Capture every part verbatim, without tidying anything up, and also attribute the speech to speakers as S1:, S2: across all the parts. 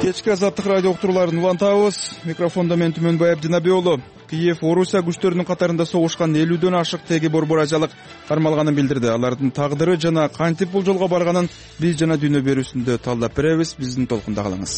S1: Кечки Азаттык радио уктурууларын улантабыз. Микрофондо мен Түмөнбай Абдинабек уулу. Киев Орусия күчтөрүнүн катарында согушкан элүүдөн ашык теги борборажалык кармалганын билдирди. Алардын тагдыры жана кантип бул жолго барганын биз жана дүйнө берүүсүндө талдап беребиз. Биздин толкунда калыңыз.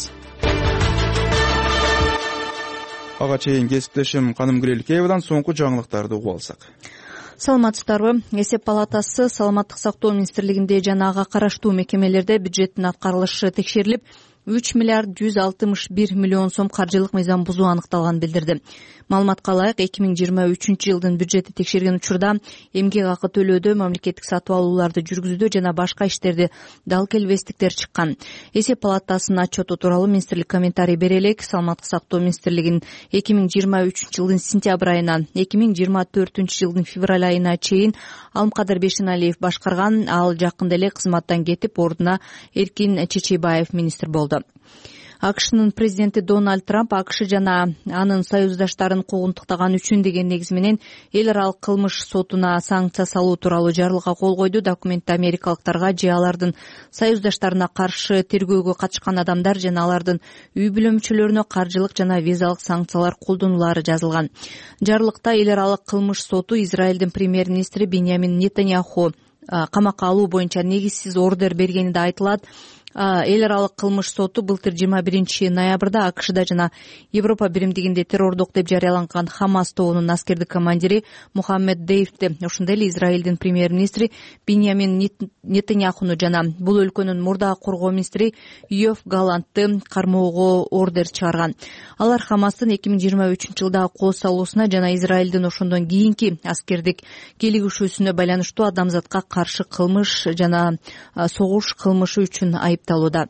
S1: Ага чейин кесиптешим Каным Греликеевадан соңку жаңылыктарды угуп алсак.
S2: Саламатсыздарбы? Эсеп палатасы Саламаттык сактоо министрлигинде жана ага караштуу мекемелерде бюджеттин аткарылышы текшерилип, үч миллиард жүз алтымыш бир миллион сом каржылык мыйзам бузуу аныкталганын билдирди. Маалыматка ылайык, эки миң жыйырма үчүнчү жылдын бюджети текшерген учурда эмгек акы төлөөдө, мамлекеттик сатып алууларды жүргүзүүдө жана башка иштерде дал келбестиктер чыккан. Эсеп палатасынын отчету тууралуу министрлик комментарий бере элек. Саламаттык сактоо министрлигинин эки миң жыйырма үчүнчү жылдын сентябрь айынан эки миң жыйырма төртүнчү жылдын февраль айына чейин Алымкадыр Бешеналиев башкарган. Ал жакында эле кызматтан кетип, ордуна Эркин Чечейбаев министр болду. АКШнын президенти Дональд Трамп АКШ жана анын союздаштарын куугунтуктаган үчүн деген негизи менен эл аралык кылмыш сотуна санкция салуу тууралуу жарлыкка кол койду. Документте америкалыктарга же алардын союздаштарына каршы тергөөгө катышкан адамдар жана алардын үй бүлө мүчөлөрүнө каржылык жана визалык санкциялар колдонулары жазылган. Жарлыкта эл аралык кылмыш соту Израилдин премьер-министри Биньямин Нетаньяху камакка алуу боюнча негизсиз ордер бергени да айтылат. Эл аралык кылмыш соту былтыр жыйырма биринчи ноябрда АКШда жана Европа биримдигинде террордук деп жарыяланган Хамас тобунун аскердик командири Мухаммед Дейвти, ошондой эле Израилдин премьер-министри Биньямин Нетаньяхуну жана бул өлкөнүн мурдагы коргоо министри Йоав Галантты кармоого ордер чыгарган. Алар Хамастын эки миң жыйырма үчүнчү жылдагы кол салуусуна жана Израилдин ошондон кийинки аскердик келигишүүсүнө байланыштуу адамзатка каршы кылмыш жана согуш кылмышы үчүн айыпталууда.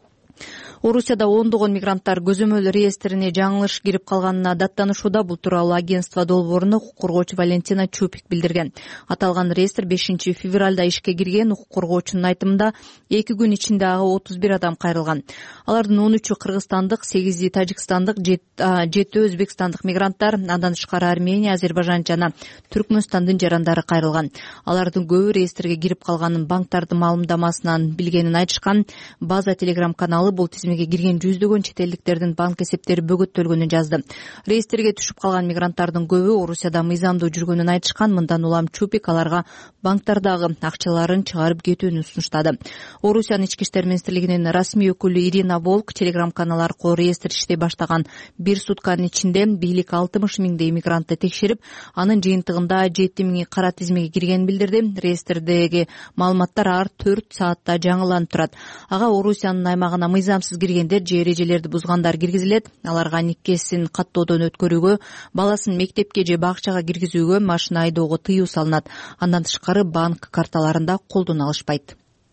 S2: Орусияда ондогон мигранттар көзөмөл реестрине жаңылыш кирип калганына даттанышууда. Бул тууралуу агентство долбооруна укук коргоочу Валентина Чупик билдирген. Аталган реестр бешинчи февралда ишке кирген. Укук коргоочунун айтымында эки күн ичинде ага отуз бир адам кайрылган. Алардын он үчү кыргызстандык, сегизи тажикстандык, жети өзбекстандык мигранттар, андан тышкары Армения, Азербайжан жана Түркмөнстандын жарандары кайрылган. Алардын көбү реестрге кирип калганын банктардын маалымдамасынан билгенин айтышкан. База телеграм каналы бул тизмеге кирген жүздөгөн чет элдиктердин банк эсептери бөгөттөлгөнүн жазды. Реестрге түшүп калган мигранттардын көбү Орусияда мыйзамдуу жүргөнүн айтышкан. Мындан улам Чупик аларга банктардагы акчаларын чыгарып кетүүнү сунуштады. Орусиянын ички иштер министрлигинин расмий өкүлү Ирина Волк телеграм канал аркылуу реестр иштей баштаган бир сутканын ичинде бийлик алтымыш миңдей мигрантты текшерип, анын жыйынтыгында жети миңи кара тизмеге киргенин билдирди. Реестрдеги маалыматтар ар төрт саатта жаңыланып турат. Ага Орусиянын аймагына мыйзамсыз киргендер же эрежелерди бузгандар киргизилет. Аларга никесин каттоодон өткөрүүгө, баласын мектепке же бакчага киргизүүгө, машина айдоого тыюу салынат. Андан тышкары банк карталарында колдоно алышпайт.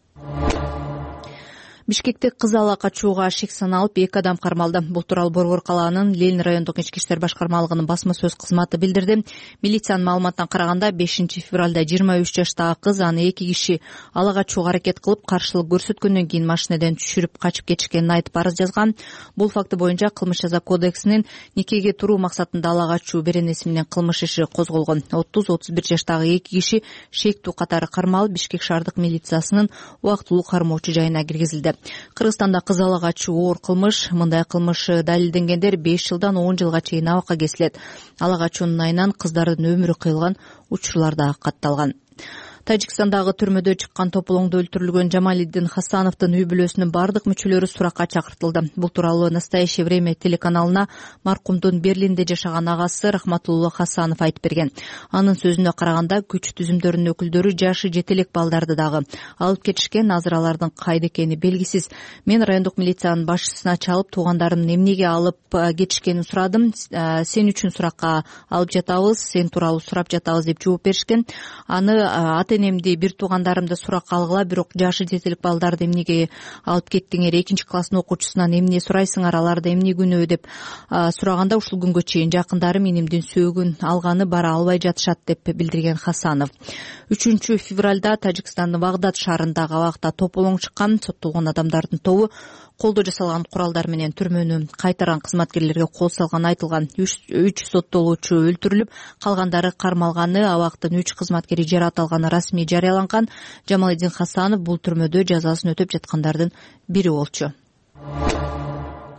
S2: Бишкекте кыз ала качууга шек саналып эки адам кармалды. Бул тууралуу Борбор калаанын Ленин райондук ички иштер башкармалыгынын басма сөз кызматы билдирди. Милициянын маалыматына караганда бешинчи февралда жыйырма үч жаштагы кыз аны эки киши ала качууга аракет кылып, каршылык көрсөткөндөн кийин машинеден түшүрүп качып кетишкенин айтып арыз жазган. Бул факты боюнча Кылмыш жаза кодексинин никеге туруу максатында ала качуу беренеси менен кылмыш иши козголгон. отуз отуз бир жаштагы эки киши шектүү катары кармалып, Бишкек шаардык милициясынын убактылуу кармоочу жайына киргизилди. Кыргызстанда кыз ала качуу оор кылмыш. Мындай кылмыш далилденгендер беш жылдан он жылга чейин абакка кесилет. Ала качуунун айынан кыздардын өмүрү кыйылган учурлар да катталган. Тажикстандагы түрмөдө чыккан тополоңдо өлтүрүлгөн Жамалиддин Хасановдун үй бүлөсүнүн бардык мүчөлөрү суракка чакыртылды. Бул тууралуу Настоящее время телеканалына маркумдун Берлинде жашаган агасы Рахматулло Хасанов айтып берген. Анын сөзүнө караганда, күч түзүмдөрүнүн өкүлдөрү жашы жетелек балдарды дагы алып кетишкен. Азыр алардын кайда экени белгисиз. Мен райондук милициянын башчысына чалып, туугандарым эмнеге алып кетишкенин сурадым. Сен үчүн суракка алып жатабыз, сен тууралуу сурап жатабыз деп жооп беришкен. Аны ата-энемди, бир туугандарымды суракка алгыла, бирок жашы жетелик балдарды эмнеге алып кеттиңер, экинчи класстын окуучусунан эмне сурайсыңар, аларда эмне күнөө деп сураганда, ушул күнгө чейин жакындарым энимдин сөөгүн алганы бара албай жатышат деп билдирген Хасанов. үчүнчү февралда Тажикстандын Багдад шаарындагы абакта тополоң чыккан. Соттолгон адамдардын тобу колдо жасалган куралдар менен түрмөнү кайтарган кызматкерлерге кол салганы айтылган. үч соттолуучу өлтүрүлүп, калгандары кармалганы, абактын үч кызматкери жаратылганы расмий жарыяланган. Жамалиддин Хасанов бул түрмөдө жазасын өтөп жаткандардын бири болчу.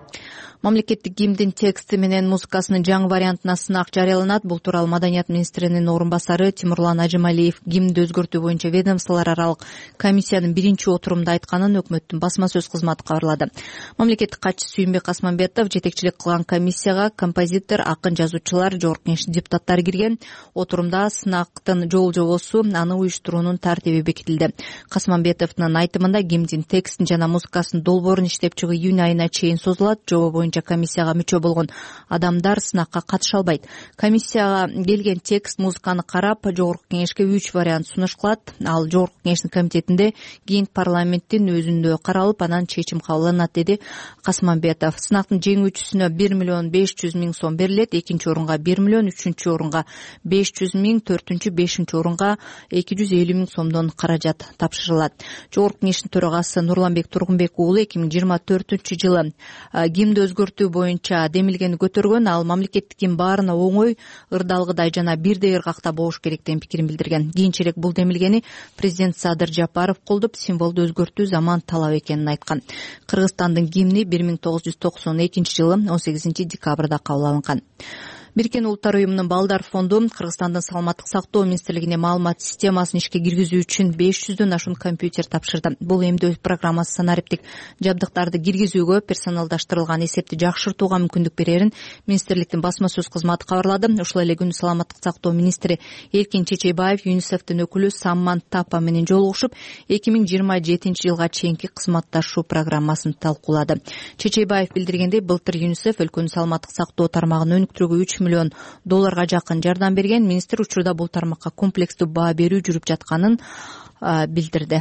S2: Мамлекеттик гимндин тексти менен музыкасынын жаңы вариантына сынак жарыяланат. Бул тууралуу Маданият министринин орун басары Тимурлан Ажималиев гимнди өзгөртүү боюнча ведомстволор аралык комиссиянын биринчи отурумунда айтканын өкмөттүн басма сөз кызматы кабарлады. Мамлекеттик катчысы Сүйүнбек Асманбетов жетекчилик кылган комиссияга композитор, акын, жазуучулар, жогорку кеңештин депутаттары кирген. Отурумда сынактын жол жобосу, аны уюштуруунун тартиби бекитилди. Касманбетовдун айтымында гимндин текстин жана музыкасынын долбоорун иштеп чыгуу июнь айына чейин созулат. Жоба боюнча комиссияга мүчө болгон адамдар сынакка катыша албайт. Комиссияга келген текст, музыканы карап, жогорку кеңешке үч вариант сунуш кылат. Ал жогорку кеңештин комитетинде кийин парламенттин өзүндө каралып, анан чечим кабыл алынат, деди Касманбетов. Сынактын жеңүүчүсүнө бир миллион беш жүз миң сом берилет, экинчи орунга бир миллион, үчүнчү орунга беш жүз миң, төртүнчү, бешинчи орунга эки жүз элүү миң сомдон каражат тапшырылат. Жогорку кеңештин төрагасы Нурланбек Тургунбек уулу эки миң жыйырма төртүнчү жылы гимнди өзгөртүү боюнча демилгени көтөргөн. Ал мамлекеттик гимн баарына оңой, ырдалгыдай жана бирдей ыргакта болуш керек деген пикирин билдирген. Кийинчерээк бул демилгени президент Садыр Жапаров колдоп, символду өзгөртүү заман талап экенин айткан. Кыргызстандын гимни бир миң тогуз жүз токсон экинчи жылы он сегизинчи декабрда кабыл алынган. Бириккен Улуттар уюмунун Балдар фонду Кыргызстандын саламаттык сактоо министрлигине маалымат системасын ишке киргизүү үчүн беш жүздөн ашуун компьютер тапшырды. Бул эмдөө программасы санариптик жабдыктарды киргизүүгө, персоналдаштырылган эсепти жакшыртууга мүмкүндүк берерин министрликтин басма сөз кызматы кабарлады. Ушул эле күнү саламаттык сактоо министри Эркин Чечейбаев ЮНИСЕФтин өкүлү Самман Тапа менен жолугушуп, эки миң жыйырма жетинчи жылга чейинки кызматташуу программасын талкуулады. Чечейбаев билдиргендей, былтыр ЮНИСЕФ өлкөнүн саламаттык сактоо тармагын өнүктүрүүгө үч миллион долларга жакын жардам берген. Министр учурда бул тармакка комплекстүү баа берүү жүрүп жатканын билдирди.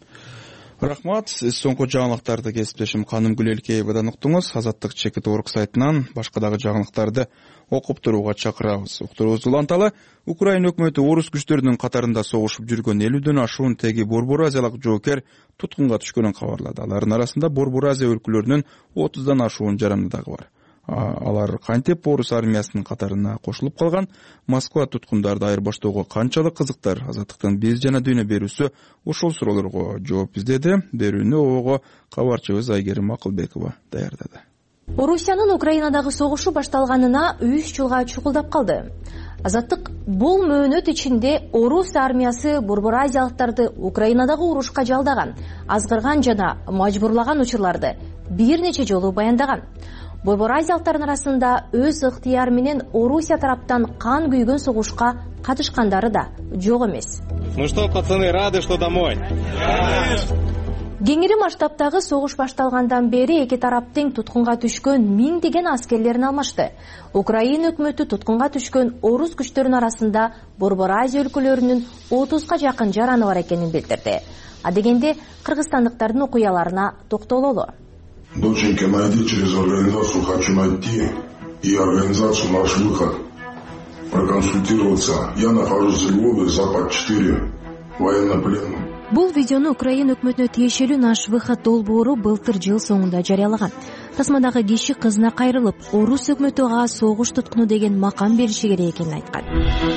S1: Рахмат. Сиз соңку жаңылыктарды кесиптешим Каным Гүлелкеевадан уктуңуз. Азаттык чекит орг сайтынан башка дагы жаңылыктарды окуп турууга чакырабыз. Уктуруубузду уланталы. Украина өкмөтү орус күчтөрүнүн катарында согушуп жүргөн элүүдөн ашуун теги Борбор Азиялык жоокер туткунга түшкөнүн кабарлады. Алардын арасында Борбор Азия өлкөлөрүнүн отуздан ашуун жараны дагы бар. Алар кантип орус армиясынын катарына кошулуп калган, Москва туткундарды айырбаштоого канчалык кызыктар? Азаттыктын биз жана дүйнө берүүсү ушул суроолорго жооп издеди. Берүүнү ого кабарчыбыз Айгерим Акылбекова даярдады.
S3: Орусиянын Украинадагы согушу башталганына үч жылга чукулдап калды. Азаттык бул мөөнөт ичинде орус армиясы Борбор Азиялыктарды Украинадагы урушка жалдаган, азгырган жана мажбурлаган учурларды бир нече жолу баяндаган. Борбор Азиялыктардын арасында өз ыктыяры менен Орусия тараптан кан күйгөн согушка катышкандары да жок эмес.
S4: Ну что, пацаны, рады, что домой?
S3: Кеңири масштабтагы согуш башталгандан бери эки тарап тең туткунга түшкөн миңдеген аскерлерин алмашты. Украина өкмөтү туткунга түшкөн орус күчтөрүнүн арасында Борбор Азия өлкөлөрүнүн отузга жакын жараны бар экенин билдирди. А дегенде кыргызстандыктардын окуяларына токтололу.
S5: Доченька, найди через организацию «Хочу найти» и организацию «Наш выход» проконсультироваться. Я нахожусь в Львове, Запад четыре, военнопленным.
S3: Бул видеону Украина өкмөтүнө тиешелүү «Наш выход» долбоору былтыр жыл соңунда жарыялаган. Тасмадагы киши кызына кайрылып, орус өкмөтү ага согуш туткуну деген макам бериши керек экенин айткан.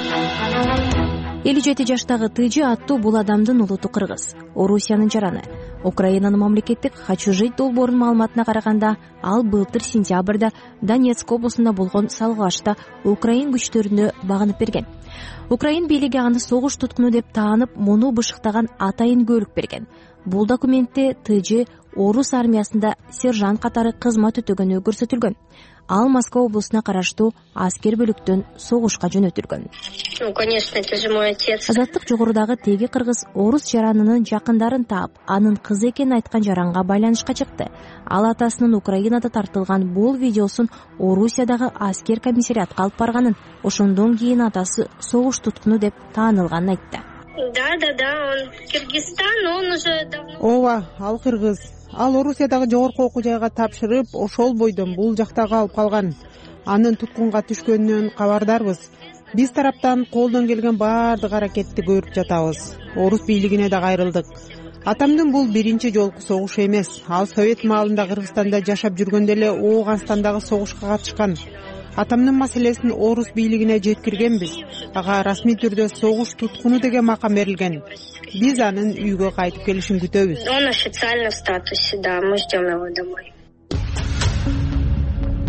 S3: элүү жети жаштагы Тыжы аттуу бул адамдын улуту кыргыз, Орусиянын жараны. Украинанын мамлекеттик «Хочу жить» долбоорунун маалыматына караганда, ал былтыр сентябрда Донецк облусунда болгон салгылашта Украин күчтөрүнө багынып берген. Украин бийлиги аны согуш туткуну деп таанып, муну бышыктаган атайын көөлүк берген. Бул документте Тыжы орус армиясында сержант катары кызмат өтөгөнү көрсөтүлгөн. Ал Москва облусуна караштуу аскер бөлүктөн согушка жөнөтүлгөн.
S6: Ну, конечно, это же мой отец.
S3: Азаттык жогорудагы теги кыргыз орус жаранынын жакындарын таап, анын кызы экенин айткан жаранга байланышка чыкты. Ал атасынын Украинада тартылган бул видеосун Орусиядагы аскер комиссариатка алып барганын, ошондон кийин атасы согуш туткуну деп таанылганын айтты.
S6: Да, да, да, он Кыргызстан, он уже давно...
S7: Ооба, ал кыргыз. Ал Орусиядагы жогорку окуу жайга тапшырып, ошол бойдон бул жактагы алып калган. Анын туткунга түшкөнүнөн кабардарбыз. Биз тараптан колдон келген баардык аракетти көрүп жатабыз. Орус бийлигине да кайрылдык. Атамдын бул биринчи жолку согушу эмес. Ал Совет маалында Кыргызстанда жашап жүргөндө эле Ооганстандагы согушка катышкан. Атамдын маселесин орус бийлигине жеткиргенбиз. Ага расмий түрдө согуш туткуну деген макам берилген. Биз анын үйгө кайтып келишин күтөбүз.
S6: Он официально в статусе, да, мы ждем его домой.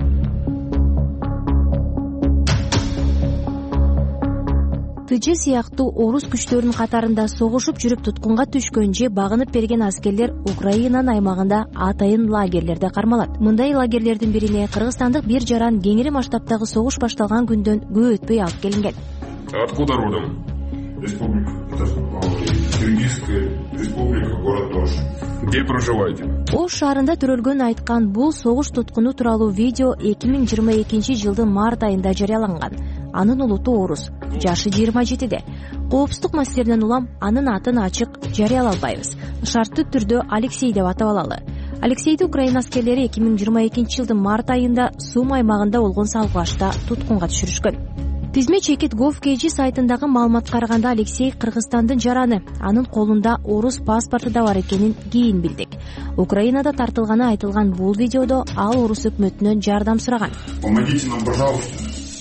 S3: тж сыяктуу орус күчтөрүнүн катарында согушуп жүрүп туткунга түшкөн же багынып берген аскерлер Украинанын аймагында атайын лагерлерде кармалат. Мындай лагерлердин бирине кыргызстандык бир жаран кеңири масштабтагы согуш башталган күндөн көп өтпөй алып келинген.
S5: Откуда родом? Республика Киргизская республика, город Ош. Где проживаете?
S3: Ош шаарында төрөлгөн айткан бул согуш туткуну тууралуу видео эки миң жыйырма экинчи жылдын март айында жарыяланган. Анын улуту орус, жашы жыйырма жетиде. Коопсуздук маселелеринен улам анын атын ачык жарыялай албайбыз. Шарттуу түрдө Алексей деп атап алалы. Алексейди Украина аскерлери эки миң жыйырма экинчи жылдын март айында Сум аймагында болгон салгылашта туткунга түшүрүшкөн. Тизме чекит гов kg сайтындагы маалыматка караганда Алексей Кыргызстандын жараны, анын колунда орус паспорту да бар экенин кийин билдик. Украинада тартылганы айтылган бул видеодо ал орус өкмөтүнөн жардам сураган.
S5: Помогите нам, пожалуйста.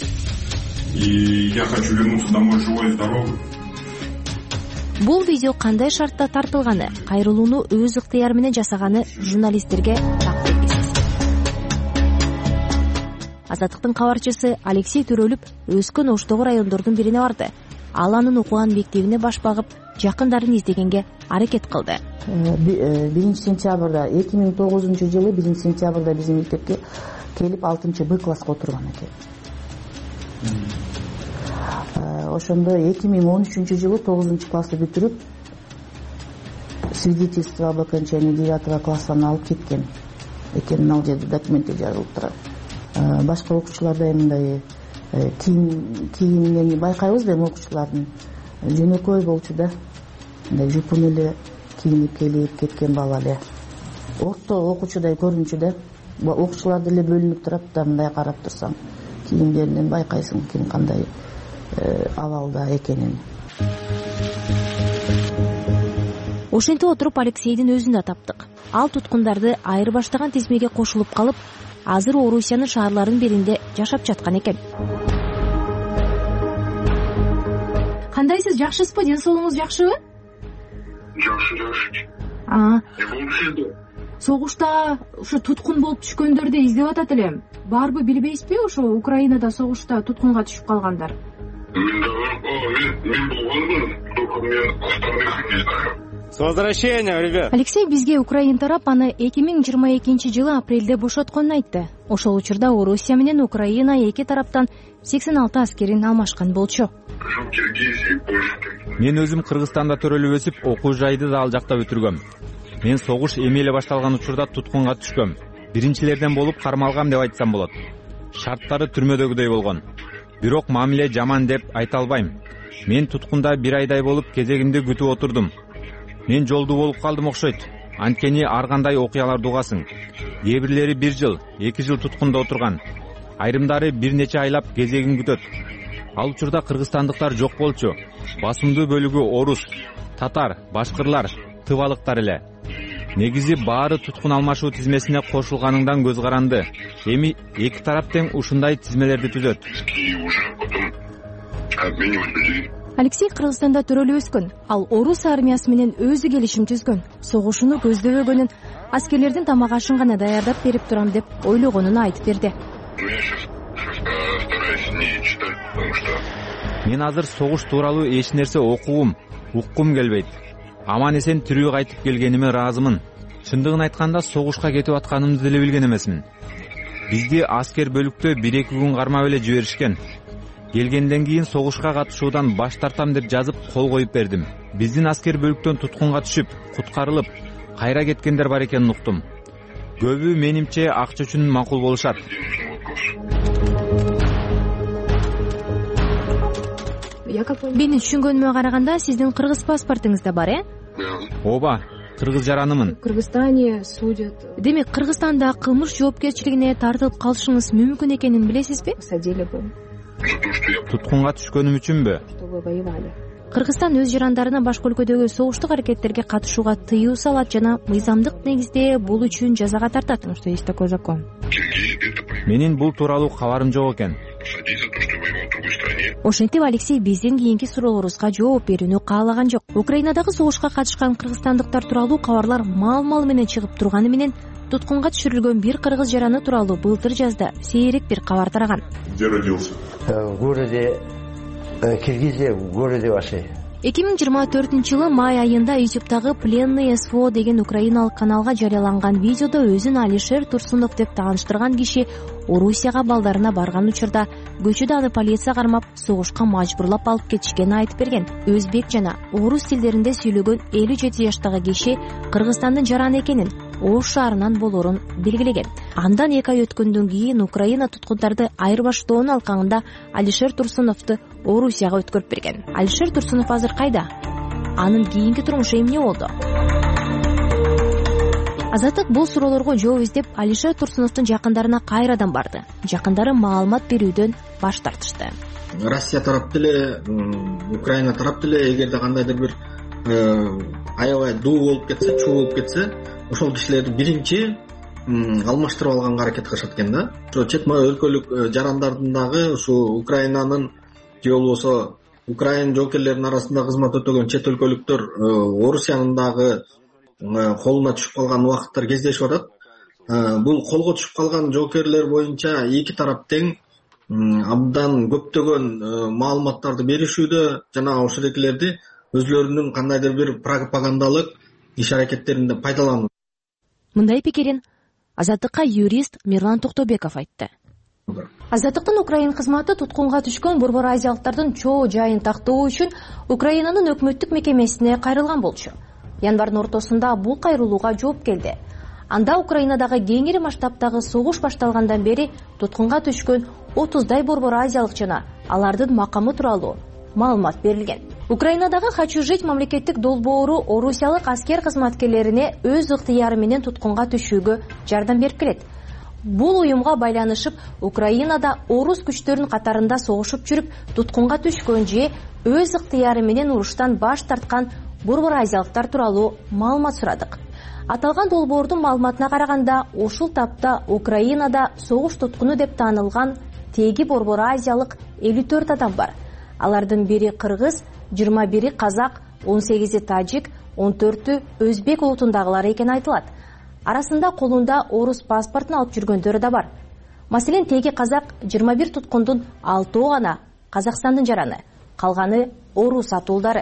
S5: И я хочу вернуться домой живой и здоровый.
S3: Бул видео кандай шартта тартылганы, кайрылууну өз ыктыяры менен жасаганы журналисттерге так белгисиз. Азаттыктын кабарчысы Алексей төрөлүп өскөн Оштогу райондордун бирине барды. Ал анын окуган мектебине баш багып, жакындарын издегенге аракет кылды.
S8: биринчи сентябрда эки миң тогузунчу жылы биринчи сентябрда биздин мектепке келип алтынчы Б класска отурган экен. Ошондо эки миң он үчүнчү жылы тогузунчу классты бүтүрүп свидетельство об окончании девятого класстан алып кеткен экен. Ал жерде документте жазылып турат. Башка окуучуларда мындай кийиминен байкайбыз да, эми окуучулардын жөнөкөй болчу да, мындай жупун эле кийинип келип кеткен бала эле. Орто окуучудай көрүнчү да, окуучулар деле бөлүнүп турат да, мындай карап турсаң кийимдеринен байкайсың ким кандай абалда экенин.
S3: Ошентип отуруп Алексейдин өзүн да таптык. Ал туткундарды айырбаштаган тизмеге кошулуп калып, азыр Орусиянын шаарларынын биринде жашап жаткан экен. Кандайсыз, жакшысызбы? Ден соолугуңуз жакшыбы?
S5: Жакшы, жакшы.
S3: А. Согушта ушу туткун болуп түшкөндөрдү издеп атат элем. Барбы билбейсизби ошо Украинада согушта туткунга түшүп калгандар?
S5: Мен да, мен болгонмун, только мен остальных не знаю.
S4: С возвращением, ребят!
S3: Алексей бизге Украин тарап аны эки миң жыйырма экинчи жылы апрелде бошотконун айтты. Ошол учурда Орусия менен Украина эки тараптан сексен алты аскерин алмашкан болчу.
S9: Мен өзүм Кыргызстанда төрөлүп өсүп, окуу жайды да ал жакта бүтүргөм. Мен согуш эми эле башталган учурда туткунга түшкөм. Биринчилерден болуп кармалгам деп айтсам болот. Шарттары түрмөдөгүдөй болгон. Бирок мамиле жаман деп айта албайм. Мен туткунда бир айдай болуп кезегимди күтүп отурдум. Мен жолду болуп калдым окшойт. Анткени ар кандай окуяларды угасың. Кээ бирлери бир жыл, эки жыл туткунда отурган. Айрымдары бир нече айлап кезегин күтөт. Ал учурда кыргызстандыктар жок болчу. Басымдуу бөлүгү орус, татар, башкырлар, тыбалыктар эле. Негизи баары туткун алмашуу тизмесине кошулганыңдан көз каранды. Эми эки тарап тең ушундай тизмелерди түзөт.
S3: Алексей Кыргызстанда төрөлүп өскөн. Ал орус армиясы менен өзү келишим түзгөн. Согушууну көздөбөгөнүн, аскерлердин тамак ашын гана даярдап берип турам деп ойлогонун айтып берди.
S9: Мен азыр согуш тууралуу эч нерсе окугум, уккум келбейт. Аман эсен тирүү кайтып келгениме ыраазымын. Чындыгын айтканда согушка кетип атканымды деле билген эмесмин. Бизди аскер бөлүктө бир эки күн кармап эле жиберишкен. Келгенден кийин согушка катышуудан баш тартам деп жазып кол коюп бердим. Биздин аскер бөлүктөн туткунга түшүп, куткарылып, кайра кеткендер бар экенин уктум. Көбү менимче акча үчүн макул болушат.
S3: Менин түшүнгөнүмө караганда сиздин кыргыз паспортуңуз да бар, э?
S9: Ооба, кыргыз жаранымын.
S3: В Кыргызстане судят. Демек, Кыргызстанда кылмыш жоопкерчилигине тартылып калышыңыз мүмкүн экенин билесизби?
S9: Туткунга түшкөнүм үчүнбү?
S3: Кыргызстан өз жарандарына башка өлкөдөгү согуштук аракеттерге катышууга тыюу салат жана мыйзамдык негизде бул үчүн жазага тартат. Что есть такой закон?
S9: Менин бул тууралуу кабарым жок экен.
S3: Ошентип Алексей биздин кийинки суроолорубузга жооп берүүнү каалаган жок. Украинадагы согушка катышкан кыргызстандыктар тууралуу кабарлар мал-мал менен чыгып турганы менен туткунга түшүрүлгөн бир кыргыз жараны тууралуу былтыр жазда сейрек бир кабар тараган.
S5: Где родился?
S10: В городе Киргизия в городе вашей.
S3: эки миң жыйырма төртүнчү жылы май айында ютубтагы пленный СВО деген украиналык каналга жарыяланган видеодо өзүн Алишер Турсунов деп тааныштырган киши Орусияга балдарына барган учурда көчөдө аны полиция кармап согушка мажбурлап алып кетишкенин айтып берген. Өзбек жана орус тилдеринде сүйлөгөн элүү жети жаштагы киши Кыргызстандын жараны экенин, Ош шаарынан болорун белгилеген. Андан эки ай өткөндөн кийин Украина туткундарды айырбаштоонун алкагында Алишер Турсуновду Орусияга өткөрүп берген. Алишер Турсунов азыр кайда? Анын кийинки турмушу эмне болду? Азаттык бул суроолорго жооп издеп Алишер Турсуновдун жакындарына кайрадан барды. Жакындары маалымат берүүдөн баш тартышты.
S11: Россия тарап деле, Украина тарап деле эгерде кандайдыр бир аябай дуу болуп кетсе, чуу болуп кетсе, ошол кишилерди биринчи алмаштырып алганга аракет кылышат экен да. Ошо чет өлкөлүк жарандардын дагы ушу Украинанын же болбосо Украина жоокерлеринин арасында кызмат өтөгөн чет өлкөлүктөр Орусиянын дагы колуна түшүп калган убакыттар кездешип атат. Бул колго түшүп калган жоокерлер боюнча эки тарап тең абдан көптөгөн маалыматтарды беришүүдө жана ошолдекилерди өзлөрүнүн кандайдыр бир пропагандалык иш аракеттеринде пайдалануу.
S3: Мындай пикирин Азаттыкка юрист Мирлан Токтобеков айтты. Азаттыктын Украин кызматы туткунга түшкөн борбор азиялыктардын чоо жайын тактоо үчүн Украинанын өкмөттүк мекемесине кайрылган болчу. Январдын ортосунда бул кайрылууга жооп келди. Анда Украинадагы кеңири масштабтагы согуш башталгандан бери туткунга түшкөн отуздай борбор азиялык жана алардын макамы тууралуу маалымат берилген. Украинадагы «Хочу жить» мамлекеттик долбоору орусиялык аскер кызматкерлерине өз ыктыяры менен туткунга түшүүгө жардам берип келет. Бул уюмга байланышып, Украинада орус күчтөрүнүн катарында согушуп жүрүп, туткунга түшкөн же өз ыктыяры менен уруштан баш тарткан борбор азиялыктар тууралуу маалымат сурадык. Аталган долбоордун маалыматына караганда, ушул тапта Украинада согуш туткуну деп таанылган теги борбор азиялык элүү төрт адам бар. Алардын бири кыргыз, жыйырма бири казак, он сегизи тажик, он төртү өзбек улутундагылар экени айтылат. Арасында колунда орус паспортун алып жүргөндөр да бар. Маселен, теги казак жыйырма бир туткундун алтоо гана Казакстандын жараны, калганы орус атуулдары.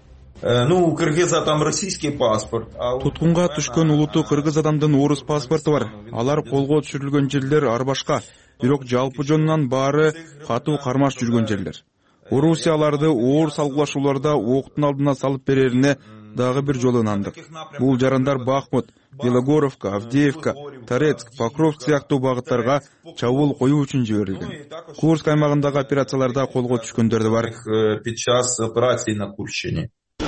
S12: Ну, у кыргыза там российский паспорт.
S1: Туткунга түшкөн улуту кыргыз адамдын орус паспорту бар. Алар колго түшүрүлгөн жерлер ар башка, бирок жалпы жонунан баары катуу кармаш жүргөн жерлер. Орусия аларды оор салгылашууларда октун алдына салып берерине дагы бир жолу ынандык. Бул жарандар Бахмут, Белогоровка, Авдеевка, Торецк, Покровск сыяктуу багыттарга чабуул коюу үчүн жиберилген. Курск аймагындагы операцияларда колго түшкөндөр да бар.
S12: Під час операции на Курщине.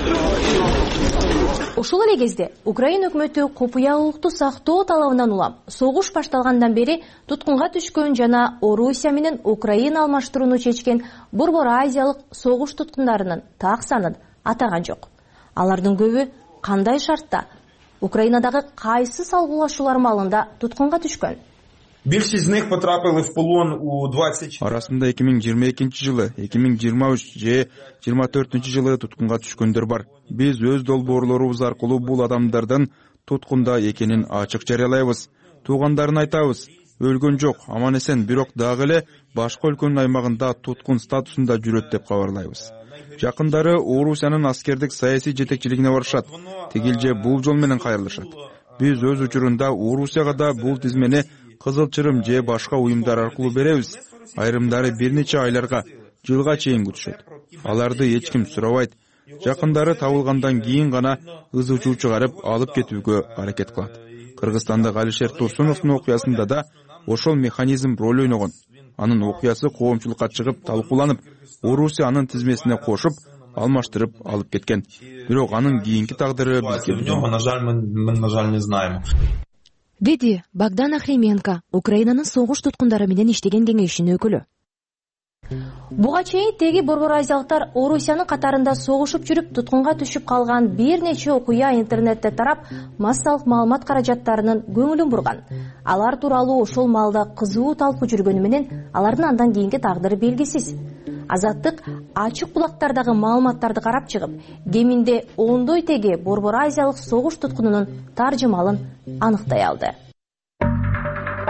S3: Ушул эле кезде Украина өкмөтү купуялуулукту сактоо талабынан улам согуш башталгандан бери туткунга түшкөн жана Орусия менен Украина алмаштырууну чечкен борбор азиялык согуш туткундарынын так санын атаган жок. Алардын көбү кандай шартта Украинадагы кайсы салгылашуулар маалында туткунга түшкөн?
S12: Більшість з них потрапили в полон у двадцять.
S1: Арасында эки миң жыйырма экинчи жылы, эки миң жыйырма үч же жыйырма төртүнчү жылы туткунга түшкөндөр бар. Биз өз долбоорлорубуз аркылуу бул адамдардын туткунда экенин ачык жарыялайбыз. Туугандарын айтабыз. Өлгөн жок, аман эсен, бирок дагы эле башка өлкөнүн аймагында туткун статусунда жүрөт деп кабарлайбыз. Жакындары Орусиянын аскердик саясий жетекчилигине барышат. Тигилже бул жол менен кайрылышат. Биз өз учурунда Орусияга да бул тизмени Кызыл Чырым же башка уюмдар аркылуу беребиз. Айрымдары бир нече айларга, жылга чейин күтүшөт. Аларды эч ким сурабайт. Жакындары табылгандан кийин гана ыз учуу чыгарып алып кетүүгө аракет кылат. Кыргызстандык Алишер Турсуновдун окуясында да ошол механизм роль ойногон. Анын окуясы коомчулукка чыгып талкууланып, Орусия анын тизмесине кошуп, алмаштырып алып кеткен. Бирок анын кийинки тагдыры бизге билбейт.
S12: На жаль, мы на жаль не знаем.
S3: Деди Богдан Охрименко, Украинанын согуш туткундары менен иштеген кеңешинин өкүлү. Буга чейин теги борбор азиялыктар Орусиянын катарында согушуп жүрүп туткунга түшүп калган бир нече окуя интернетте тарап, массалык маалымат каражаттарынын көңүлүн бурган. Алар тууралуу ошол маалда кызуу талкуу жүргөнү менен алардын андан кийинки тагдыры белгисиз. Азаттык ачык булактардагы маалыматтарды карап чыгып, кеминде ондой теги борбор азиялык согуш туткунунун таржымалын аныктай алды.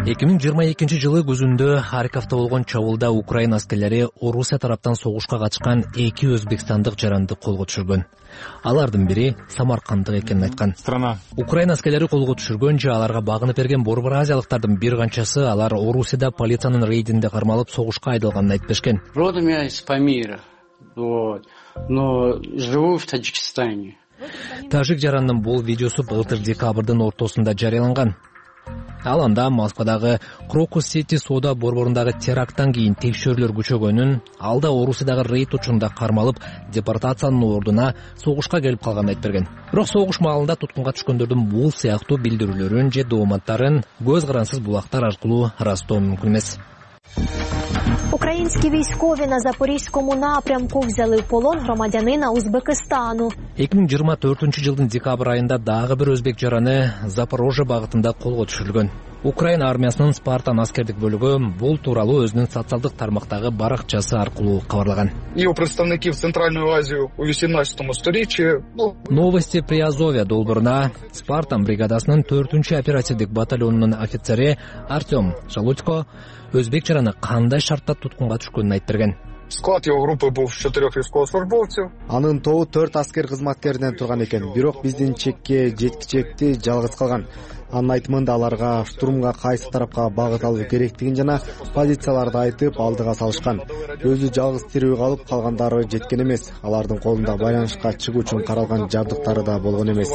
S13: эки миң жыйырма экинчи жылы күзүндө Харьковдо болгон чабуулда Украина аскерлери Орусия тараптан согушка катышкан эки өзбекстандык жаранды колго түшүргөн. Алардын бири самаркандык экенин айткан.
S12: Страна.
S13: Украина аскерлери колго түшүргөн же аларга багынып берген борбор азиялыктардын бир канчасы алар Орусияда полициянын рейдинде кармалып согушка айдалганын айтып беришкен.
S14: Родом я из Памира, вот, но живу в Таджикистане.
S13: Тажик жарандын бул видеосу былтыр декабрдын ортосунда жарыяланган. Ал анда Москвадагы Крокус Сити соода борборундагы теракттан кийин текшерүүлөр күчөгөнүн, алда Орусиядагы рейд учурунда кармалып, депортациянын ордуна согушка келип калганын айтып берген. Бирок согуш маалында туткунга түшкөндөрдүн бул сыяктуу билдирүүлөрүн же дооматтарын көз карансыз булактар аркылуу ырастоо мүмкүн эмес.
S15: Українські військові на Запорізькому напрямку взяли в полон громадянина Узбекистану.
S13: эки миң жыйырма төртүнчү жылдын декабрь айында дагы бир өзбек жараны Запорожье багытында колго түшүрүлгөн. Украина армиясынын Спартан аскердик бөлүгү бул тууралуу өзүнүн социалдык тармактагы баракчасы аркылуу кабарлаган.
S16: Его представники в Центральную Азию у восемнадцатому сторичии.
S13: Новости Приазовья долборуна Спартан бригадасынын төртүнчү оперативдик батальонунун офицери Артем Шалутько өзбек жараны кандай шартта туткунга түшкөнүн айтып берген.
S16: Склад его группы был в четырех військовослужбовцев.
S17: Анын тобу төрт аскер кызматкеринен турган экен, бирок биздин чекке жеткичекти жалгыз калган. Анын айтымында аларга штурмга кайсы тарапка багыт алуу керектигин жана позицияларды айтып алдыга салышкан. Өзү жалгыз тирүү калып, калгандары жеткен эмес. Алардын колунда байланышка чыгуу үчүн каралган жабдыктары да болгон эмес.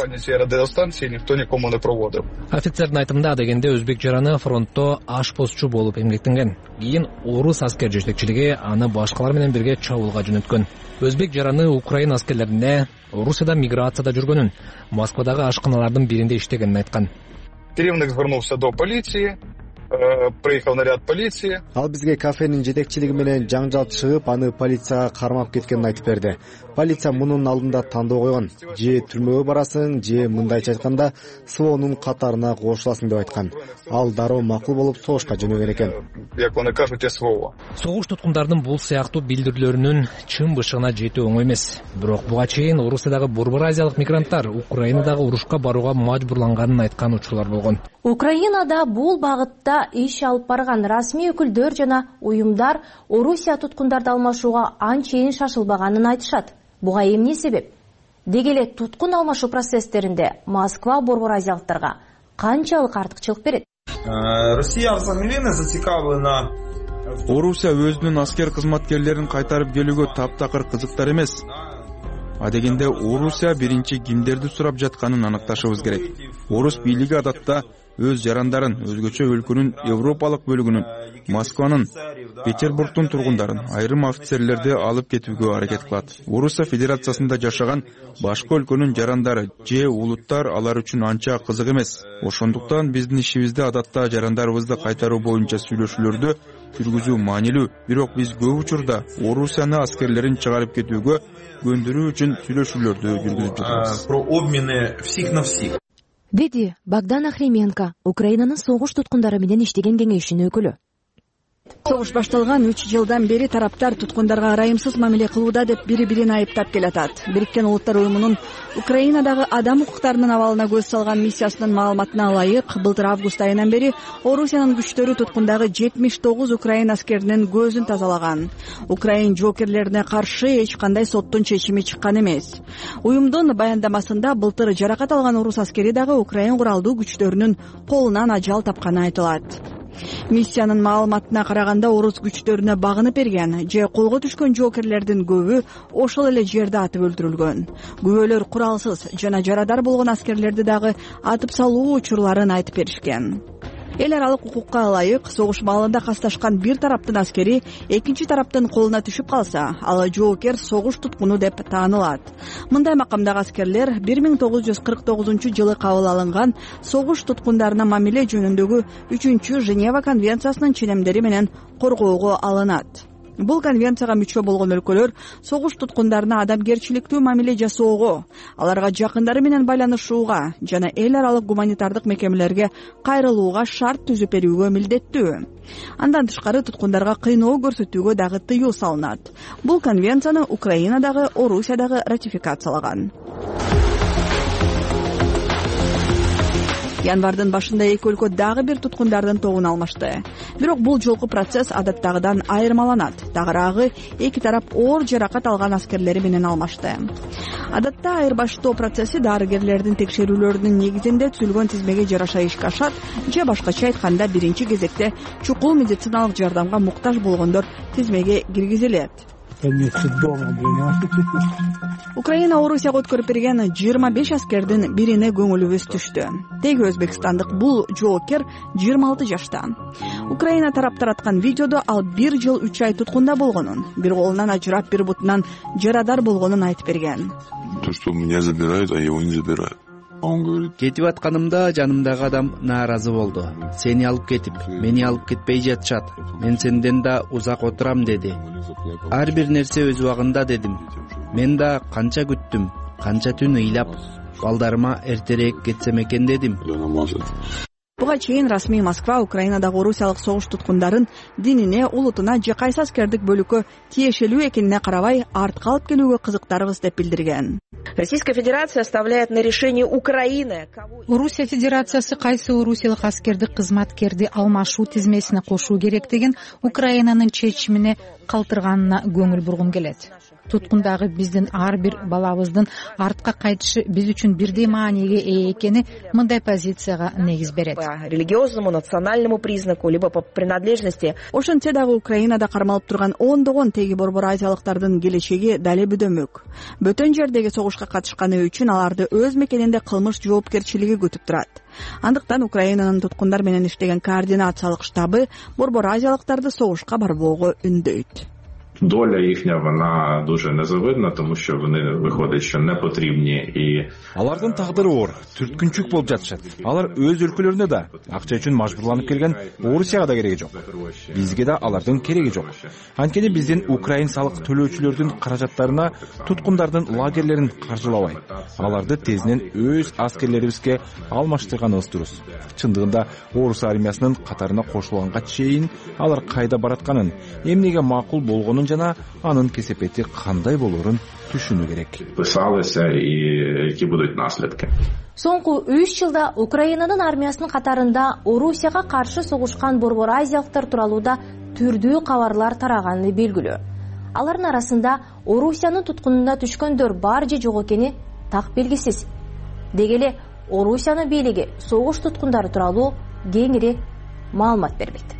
S13: Офицердин айтымында дегенде өзбек жараны фронтто ашпозчу болуп эмгектенген. Кийин орус аскер жетекчилиги аны башкалар менен бирге чабуулга жөнөткөн. Өзбек жараны Украина аскерлерине Орусияда миграцияда жүргөнүн, Москвадагы ашканалардын биринде иштегенин айткан.
S16: Керівник звернувся до полиции, приехал наряд полиции.
S17: Ал бизге кафенин жетекчилиги менен жаңжал чыгып, аны полицияга кармап кеткенин айтып берди. Полиция мунун алдында тандоо койгон. Же түрмөгө барасың, же мындайча айтканда СВОнун катарына кошуласың деп айткан. Ал дароо макул болуп согушка жөнөгөн экен.
S16: Як вони кажуть, СВО.
S13: Согуш туткундарынын бул сыяктуу билдирүүлөрүнүн чын бышыгына жетүү оңой эмес. Бирок буга чейин Орусиядагы борбор азиялык мигранттар Украинадагы урушка барууга мажбурланганын айткан учурлар болгон.
S3: Украинада бул багытта иш алып барган расмий өкүлдөр жана уюмдар Орусия туткундарды алмашууга анчейин шашылбаганын айтышат. Буга эмне себеп? Деги эле туткун алмашуу процесстеринде Москва борбор азиялыктарга канчалык артыкчылык берет?
S12: Россия взагалі зацікавлена.
S1: Орусия өзүнүн аскер кызматкерлерин кайтарып келүүгө таптакыр кызыктар эмес. Адегенде Орусия биринчи кимдерди сурап жатканын аныкташыбыз керек. Орус бийлиги адатта өз жарандарын, өзгөчө өлкөнүн европалык бөлүгүнүн, Москванын, Петербургдун тургундарын, айрым офицерлерди алып кетүүгө аракет кылат. Орусия Федерациясында жашаган башка өлкөнүн жарандары же улуттар алар үчүн анча кызык эмес. Ошондуктан биздин ишибизде адатта жарандарыбызды кайтаруу боюнча сүйлөшүүлөрдү жүргүзүү маанилүү. Бирок биз көп учурда Орусияны аскерлерин чыгарып кетүүгө көндүрүү үчүн сүйлөшүүлөрдү жүргүзүп жатабыз.
S12: Про обмены всех на всех.
S3: Деди Богдан Охрименко, Украинанын согуш туткундары менен иштеген кеңешинин өкүлү.
S18: Согуш башталган үч жылдан бери тараптар туткундарга ырайымсыз мамиле кылууда деп бири-бирин айыптап келатат. Бириккен Улуттар уюмунун Украинадагы адам укуктарынын абалына көз салган миссиясынын маалыматына ылайык, былтыр август айынан бери Орусиянын күчтөрү туткундагы жетимиш тогуз украин аскеринин көзүн тазалаган. Украин жоокерлерине каршы эч кандай соттун чечими чыккан эмес. Уюмдун баяндамасында былтыр жаракат алган орус аскери дагы Украин куралдуу күчтөрүнүн колунан ажал тапканы айтылат. Миссиянын маалыматына караганда орус күчтөрүнө багынып берген же колго түшкөн жоокерлердин көбү ошол эле жерде атып өлтүрүлгөн. Күбөлөр куралсыз жана жарадар болгон аскерлерди дагы атып салуу учурларын айтып беришкен. Эл аралык укукка ылайык, согуш маалында касташкан бир тараптын аскери экинчи тараптын колуна түшүп калса, ал жоокер согуш туткуну деп таанылат. Мындай макамдагы аскерлер бир миң тогуз жүз кырк тогузунчу жылы кабыл алынган согуш туткундарына мамиле жөнүндөгү үчүнчү Женева конвенциясынын ченемдери менен коргоого алынат. Бул конвенцияга мүчө болгон өлкөлөр согуш туткундарына адамгерчиликтүү мамиле жасоого, аларга жакындары менен байланышууга жана эл аралык гуманитардык мекемелерге кайрылууга шарт түзүп берүүгө милдеттүү. Андан тышкары туткундарга кыйноо көрсөтүүгө дагы тыюу салынат. Бул конвенцияны Украина дагы Орусия дагы ратификациялаган. Январдын башында эки өлкө дагы бир туткундардын тобун алмашты. Бирок бул жолку процесс адаттагыдан айырмаланат. Тагыраагы эки тарап оор жаракат алган аскерлери менен алмашты. Адатта айырбаштоо процесси дарыгерлердин текшерүүлөрүнүн негизинде түзүлгөн тизмеге жараша ишке ашат же башкача айтканда биринчи кезекте чукул медициналык жардамга муктаж болгондор тизмеге киргизилет. Украина Орусияга өткөрүп берген жыйырма беш аскердин бирине көңүлүбүз түштү. Теги өзбекстандык бул жоокер жыйырма алты жашта. Украина тарап тараткан видеодо ал бир жыл үч ай туткунда болгонун, бир колунан ажырап, бир бутунан жарадар болгонун айтып берген.
S5: То, что меня забирают, а его не забирают.
S19: Кетип атканымда жанымдагы адам нааразы болду. Сени алып кетип, мени алып кетпей жатышат. Мен сенден да узак отурам деди. Ар бир нерсе өз убагында дедим. Мен да канча күттүм, канча түн ыйлап, балдарыма эртерээк кетсем экен дедим.
S18: Буга чейин расмий Москва Украинадагы орусиялык согуш туткундарын динине, улутуна же кайсы аскердик бөлүккө тиешелүү экенине карабай артка алып келүүгө кызыктарбыз деп билдирген.
S20: Российская Федерация оставляет на решение Украины.
S21: Орусия Федерациясы кайсы орусиялык аскерди кызматкерди алмашуу тизмесине кошуу керектигин Украинанын чечимине калтырганына көңүл бургум келет. Туткундагы биздин ар бир балабыздын артка кайтышы биз үчүн бирдей мааниге ээ экени мындай позицияга негиз берет.
S20: По религиозному, национальному признаку, либо по принадлежности.
S18: Ошентсе дагы Украинада кармалып турган ондогон теги борбор азиялыктардын келечеги дали бүдөмөк. Бөтөн жердеги согушка катышканы үчүн аларды өз мекенинде кылмыш жоопкерчилиги күтүп турат. Андыктан Украинанын туткундар менен иштеген координациялык штабы борбор азиялыктарды согушка барбоого үндөйт.
S22: Доля їхня, вона дуже незавидна, тому що вони виходить, що не потрібні і
S9: алардын тагдыры оор, түрткүнчүк болуп жатышат. Алар өз өлкөлөрүнө да акча үчүн мажбурланып келген, Орусияга да кереги жок. Бизге да алардын кереги жок. Анткени биздин украин салык төлөөчүлөрдүн каражаттарына туткундардын лагерлерин каржылабай, аларды тезден өз аскерлерибизге алмаштырганыбыз дурус. Чындыгында Орус армиясынын катарына кошулганга чейин алар кайда баратканын, эмнеге макул болгонун жана анын кесепети кандай болорун түшүнүү керек.
S22: Писалися и які будуть наслідки.
S3: Соңку үч жылда Украинанын армиясынын катарында Орусияга каршы согушкан борбор азиялыктар тууралуу да түрдүү кабарлар тараганы белгилүү. Алардын арасында Орусиянын туткунуна түшкөндөр бар же жок экени так белгисиз. Дегеле Орусиянын бийлиги согуш туткундары тууралуу кеңири маалымат бербейт.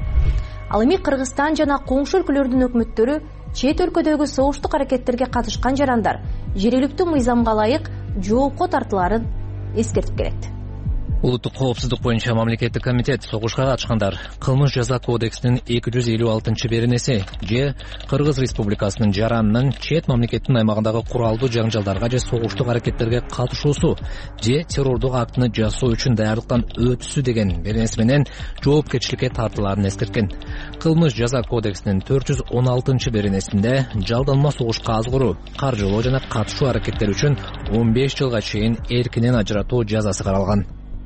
S3: Ал эми Кыргызстан жана коңшу өлкөлөрдүн өкмөттөрү чет өлкөдөгү согуштук аракеттерге катышкан жарандар жергиликтүү мыйзамга ылайык жоопко тартыларын эскертип келет.
S13: Улуттук коопсуздук боюнча мамлекеттик комитет согушка катышкандар кылмыш жаза кодексинин эки жүз элүү алтынчы беренеси же Кыргыз Республикасынын жаранынын чет мамлекеттин аймагындагы куралдуу жаңжалдарга же согуштук аракеттерге катышуусу же террордук актыны жасоо үчүн даярдыктан өтүүсү деген беренеси менен жоопкерчиликке тартыларын эскерткен. Кылмыш жаза кодексинин төрт жүз он алтынчы беренесинде жалданма согушка азгыруу, каржылоо жана катышуу аракеттери үчүн он беш жылга чейин эркинен ажыратуу жазасы каралган.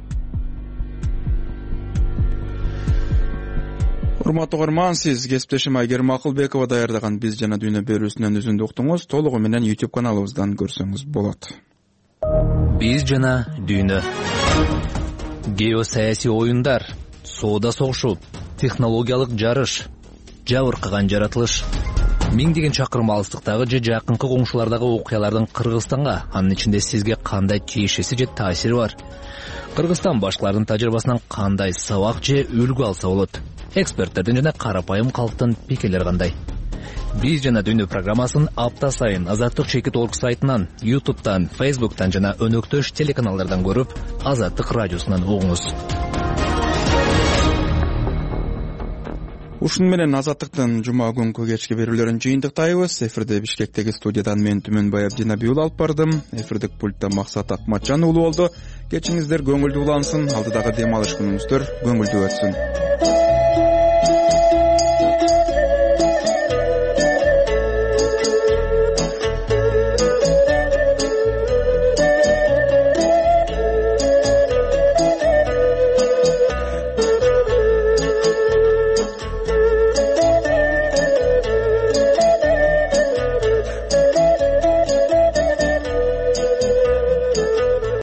S1: Урматтуу угарман, сиз кесиптешим Айгерим Акылбекова даярдаган Биз жана дүйнө берүүсүнөн үзүндү уктуңуз. Толугу менен YouTube каналыбыздан көрсөңүз болот.
S13: Биз жана дүйнө. Геосаясий оюндар, соода согушу, технологиялык жарыш, жабыркаган жаратылыш. Миңдеген чакырым алыстыктагы же жакынкы коңшулардагы окуялардын Кыргызстанга, анын ичинде сизге кандай тиешеси же таасири бар? Кыргызстан башкалардын тажрыйбасынан кандай сабак же үлгү алса болот? Эксперттердин жана карапайым калктын пикирлери кандай? Биз жана дүйнө программасын апта сайын Азаттык чекит точка орг сайтынан, YouTube'тан, Facebook'тан жана өнөктөш телеканалдардан көрүп, Азаттык радиосунан угуңуз.
S1: Ушун менен Азаттыктын жума күнкү кечки берүүлөрүн жыйынтыктайбыз. Эфирде Бишкектеги студиядан мен Түмөнбай Абдинабиул алып бардым. Эфирдик пультта Максат Акматжан уулу болду. Кечиңиздер көңүлдүү улансын, алдыдагы дем алыш күнүңүздөр көңүлдүү өтсүн.